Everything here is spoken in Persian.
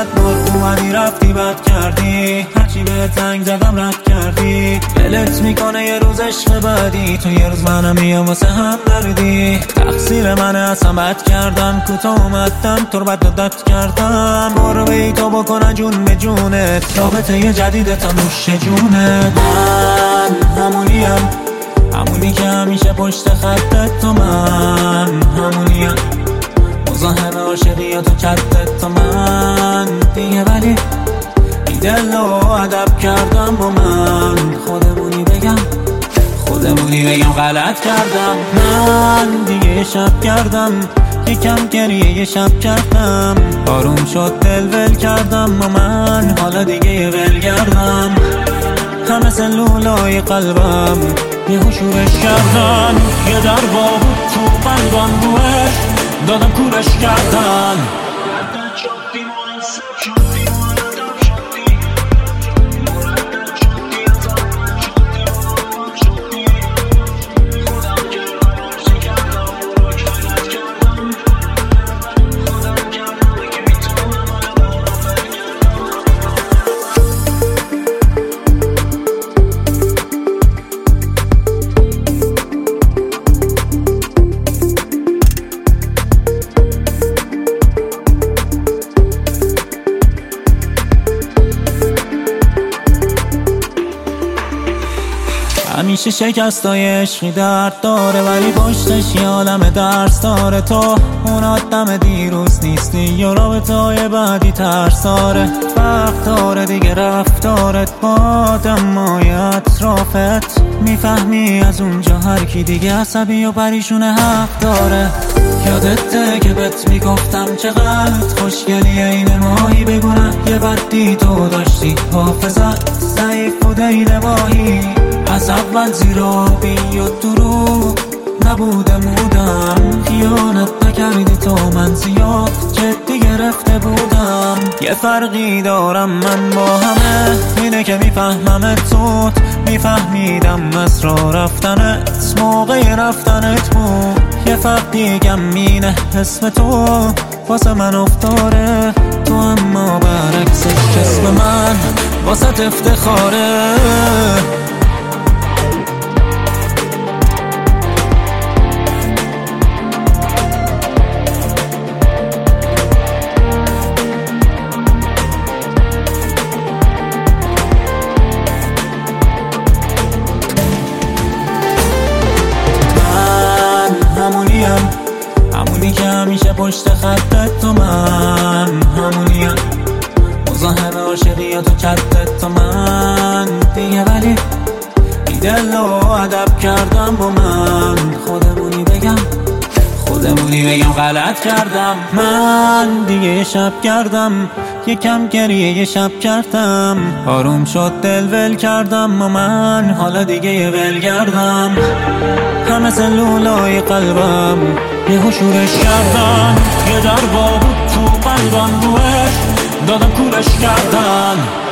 صد بار اومدی رفتی بد کردی، هرچی به زنگ زدم رد کردی. دلت میکنه یه روز عشق بعدی، تو یه روز منم میام واسه هم دردی. تقصیر منه اصلا بد کردم، کوتاه اومدم تو رو بد عادت کردم. برو بی تو بکنه جون به جونت، رابطه یه جدید تا نوش جونت. من همونی که همیشه پشت خطت، تو من همونیم مزاحم عاشقیات و چتت، تو من دیگه ولی بی دل و ادب کردم با من. خودمونی بگم غلط کردم. من دیگه یه شب کردم، یکم گریه یه شب کردم. آروم شد دل ول کردم و من حالا دیگه یه ول کردم. همه سلولای قلبم یه شورش کردن، یه در بود تو قلبم روش دادم کورش کردن. همیشه شکستای عشقی درد داره، ولی پشتش یه عالم درس داره. تو اون آدم دیروز نیستی یا رابطه‌های بعدی ترس داره. وقت داره دیگه رفتارت با آدمای اطرافت، میفهمی از اونجا هر کی دیگه عصبی و پریشونه حق داره. یادته که بهت میگفتم چقدر خوشگلی این ماهی، بگونه یه بدی تو داشتی، حافظت ضعیف بوده این ماهی. از اول زیرابی و دروغ نبوده مودم، خیانت نکردی تو من زیاد جدی گرفته بودم. یه فرقی دارم من با همه، اینه که میفهمم تو میفهمیدم اسرار رفتنت موقع رفتنت بود. یه فرق دیگم اینه اسم تو واسه من افتاره تو، اما برعکسش اسم من واسه افتخاره. همونی که همیشه پشت خطت، تو من همونیم مزاحم عاشقیات و چتت، تو من دیگه ولی بی دل و ادب کردم با من. خودمونی بگم غلط کردم. من دیگه یه شب کردم، یکم گریه یه شب کردم. آروم شد دل ول کردم و من حالا دیگه یه ول کردم. همه سلولای قلبم یه شورش کردن، یه در بود تو قلبم روش دادم کورش کردن.